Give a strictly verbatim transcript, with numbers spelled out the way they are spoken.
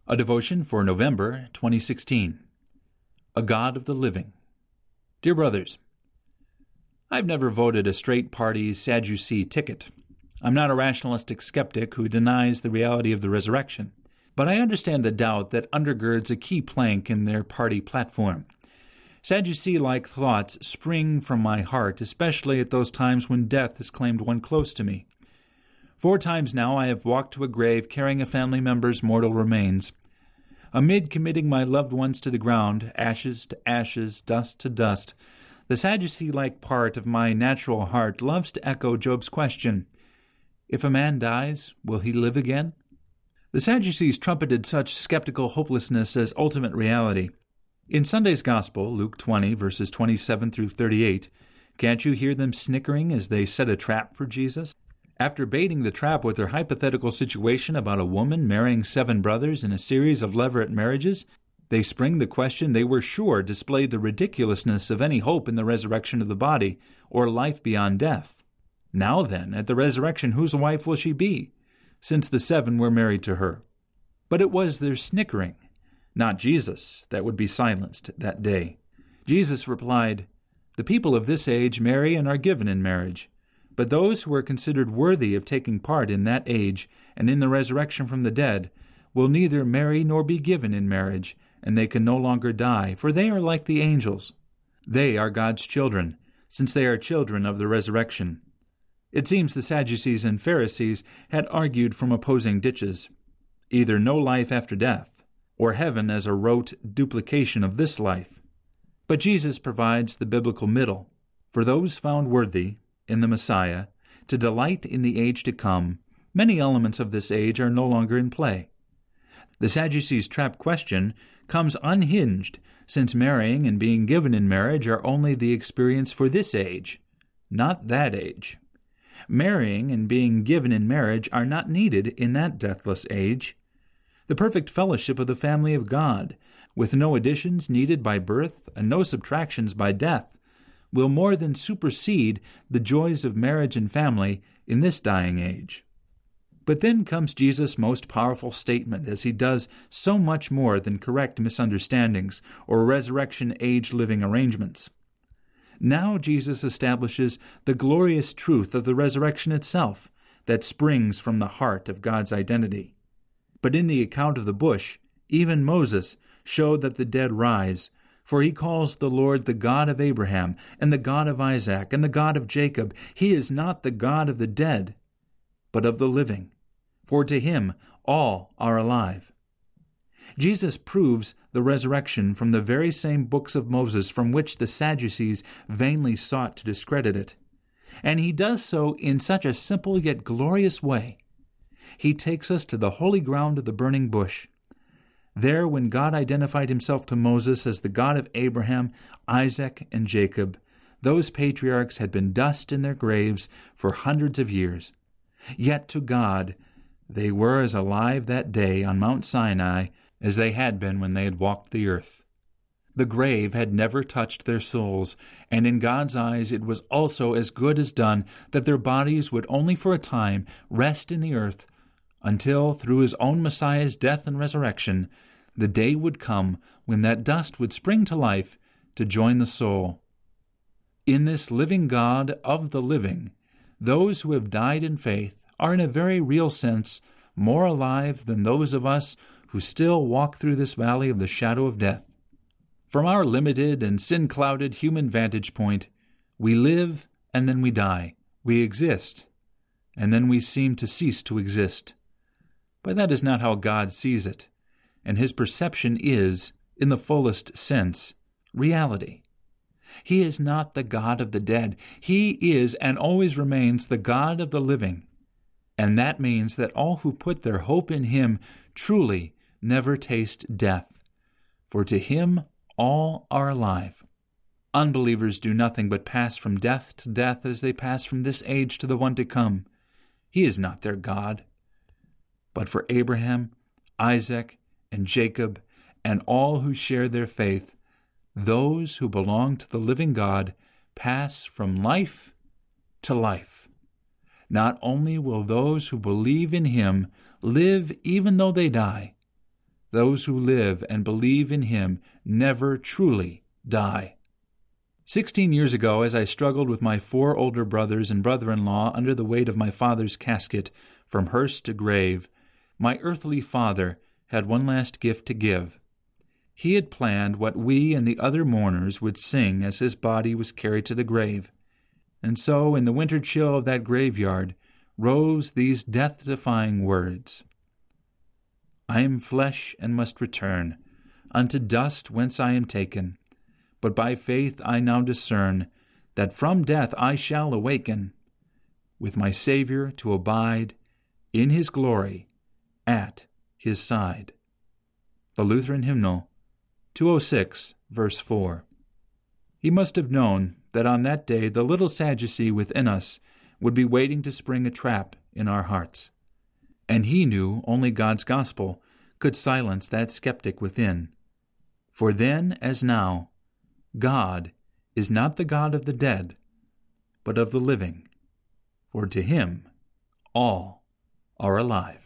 A devotion for November twenty sixteen. A God of the Living. Dear brothers, I've never voted a straight party Sadducee ticket. I'm not a rationalistic skeptic who denies the reality of the resurrection, but I understand the doubt that undergirds a key plank in their party platform. Sadducee-like thoughts spring from my heart, especially at those times when death has claimed one close to me. Four times now I have walked to a grave carrying a family member's mortal remains. Amid committing my loved ones to the ground, ashes to ashes, dust to dust, the Sadducee-like part of my natural heart loves to echo Job's question, "If a man dies, will he live again?" The Sadducees trumpeted such skeptical hopelessness as ultimate reality. In Sunday's Gospel, Luke twenty, verses twenty-seven through thirty-eight, can't you hear them snickering as they set a trap for Jesus? After baiting the trap with their hypothetical situation about a woman marrying seven brothers in a series of levirate marriages, they spring the question they were sure displayed the ridiculousness of any hope in the resurrection of the body or life beyond death. Now then, at the resurrection, whose wife will she be, since the seven were married to her? But it was their snickering, not Jesus, that would be silenced that day. Jesus replied, "The people of this age marry and are given in marriage. But those who are considered worthy of taking part in that age and in the resurrection from the dead will neither marry nor be given in marriage, and they can no longer die, for they are like the angels. They are God's children, since they are children of the resurrection." It seems the Sadducees and Pharisees had argued from opposing ditches, either no life after death, or heaven as a rote duplication of this life. But Jesus provides the biblical middle. For those found worthy, in the Messiah, to delight in the age to come, many elements of this age are no longer in play. The Sadducees' trap question comes unhinged, since marrying and being given in marriage are only the experience for this age, not that age. Marrying and being given in marriage are not needed in that deathless age. The perfect fellowship of the family of God, with no additions needed by birth and no subtractions by death, will more than supersede the joys of marriage and family in this dying age. But then comes Jesus' most powerful statement, as he does so much more than correct misunderstandings or resurrection age living arrangements. Now Jesus establishes the glorious truth of the resurrection itself that springs from the heart of God's identity. But in the account of the bush, even Moses showed that the dead rise, for he calls the Lord the God of Abraham, and the God of Isaac, and the God of Jacob. He is not the God of the dead, but of the living, for to him all are alive. Jesus proves the resurrection from the very same books of Moses from which the Sadducees vainly sought to discredit it. And he does so in such a simple yet glorious way. He takes us to the holy ground of the burning bush. There, when God identified himself to Moses as the God of Abraham, Isaac, and Jacob, those patriarchs had been dust in their graves for hundreds of years. Yet to God, they were as alive that day on Mount Sinai as they had been when they had walked the earth. The grave had never touched their souls, and in God's eyes it was also as good as done that their bodies would only for a time rest in the earth until, through his own Messiah's death and resurrection, the day would come when that dust would spring to life to join the soul. In this living God of the living, those who have died in faith are in a very real sense more alive than those of us who still walk through this valley of the shadow of death. From our limited and sin-clouded human vantage point, we live and then we die. We exist, and then we seem to cease to exist. But that is not how God sees it, and his perception is, in the fullest sense, reality. He is not the God of the dead. He is and always remains the God of the living, and that means that all who put their hope in him truly never taste death, for to him all are alive. Unbelievers do nothing but pass from death to death as they pass from this age to the one to come. He is not their God. But for Abraham, Isaac, and Jacob, and all who share their faith, those who belong to the living God pass from life to life. Not only will those who believe in him live even though they die, those who live and believe in him never truly die. Sixteen years ago, as I struggled with my four older brothers and brother-in-law under the weight of my father's casket from hearse to grave, my earthly father had one last gift to give. He had planned what we and the other mourners would sing as his body was carried to the grave. And so, in the winter chill of that graveyard, rose these death-defying words: I am flesh and must return unto dust whence I am taken, but by faith I now discern that from death I shall awaken, with my Savior to abide in his glory at his side. The Lutheran Hymnal, two oh six, verse four. He must have known that on that day the little Sadducee within us would be waiting to spring a trap in our hearts. And he knew only God's gospel could silence that skeptic within. For then, as now, God is not the God of the dead, but of the living. For to him all are alive.